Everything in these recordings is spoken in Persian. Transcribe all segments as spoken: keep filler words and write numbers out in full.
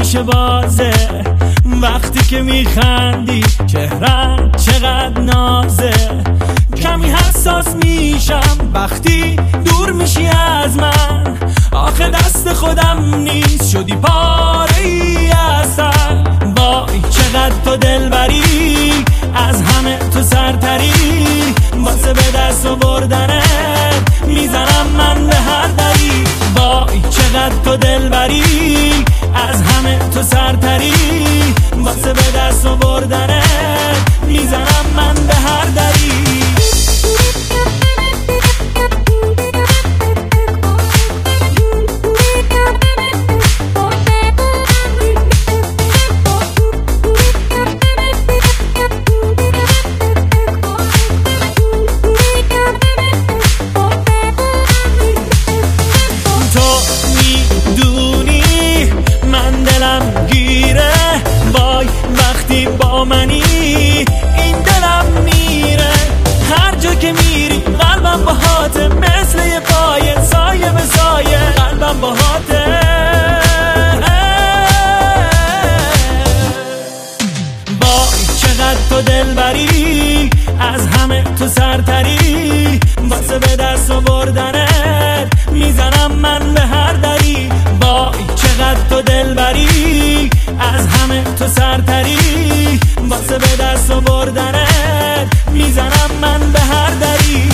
همیشه بازه، وقتی که میخندی چهرت چقدر نازه. کمی حساس میشم وقتی دور میشی از من، آخه دست خودم نیست شدی پاره ای از سر. وای چقدر تو دلبری، از همه تو سرتری، واسه به دست آوردنت میزنم من به هر دری. وای چقدر تو دلبری، از همه تو سرتری، واسه به دست آوردنت میزنم من به هر دری. با منی این دلم میره، هر جا که میری قلبم باهاته، مثل یه پایه سایه به سایه قلبم باهاته. وای چقدر تو دلبری، از همه تو سرتری، واسه به دست آوردنت میزنم من به هر دری. وای چقدر تو دلبری، از همه تو سرتری، واسه به دست آوردنت میزنم من به هر دری.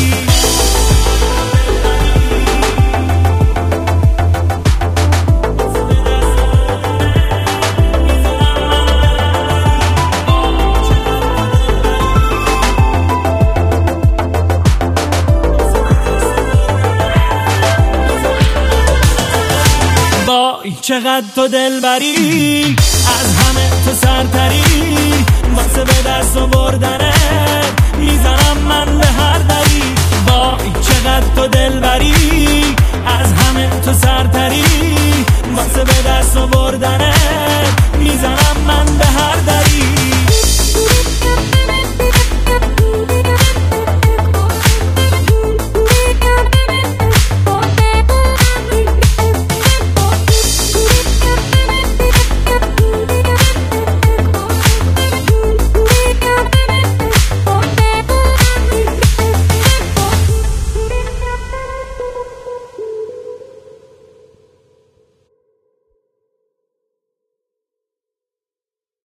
وای چقدر تو دلبری، از